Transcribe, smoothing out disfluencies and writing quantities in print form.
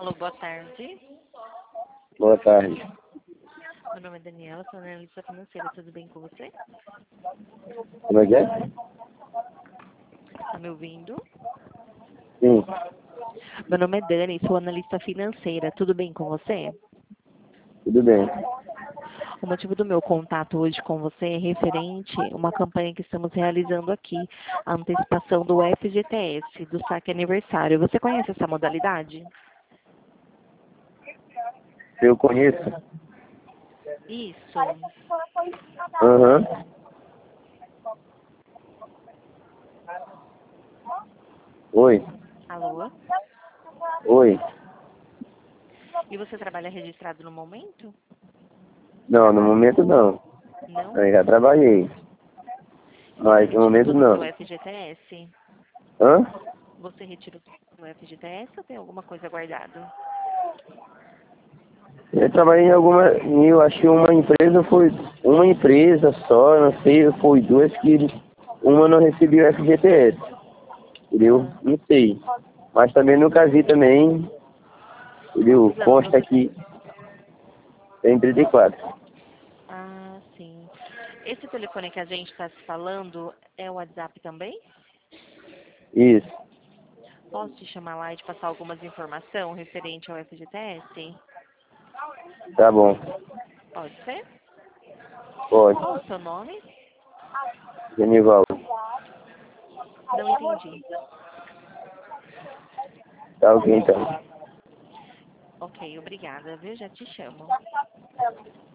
Alô, boa tarde. Boa tarde. Meu nome é Daniela, sou analista financeira. Tudo bem com você? Como é que é? Tá me ouvindo? Sim, Meu nome é Dani, sou analista financeira. Tudo bem com você? tudo bem. O motivo do meu contato hoje com você é referente a uma campanha que estamos realizando aqui, a antecipação do FGTS, do saque aniversário. Você conhece essa modalidade? Eu conheço? Isso. Aham. Oi. Alô? Oi. E você trabalha registrado no momento? Não, no momento não. Não? Eu já trabalhei. Você Mas no retirou momento todo o seu não. FGTS? Hã? Você retirou todo o FGTS ou tem alguma coisa guardada? Eu trabalhei em alguma. Eu achei uma empresa, foi uma empresa só, não sei, foi duas que uma não recebeu FGTS. Entendeu? Ah, Não sei. Mas também nunca vi também. Entendeu? quantos anos Consta você aqui, tem 34. Ah, sim. Esse telefone que a gente está se falando é o WhatsApp também? Isso. Posso te chamar lá e te passar algumas informações referente ao FGTS? Tá bom. Pode ser? Pode. Qual o seu nome? Genival. Não entendi. Tá ok então. Ok, obrigada, viu? Já te chamo.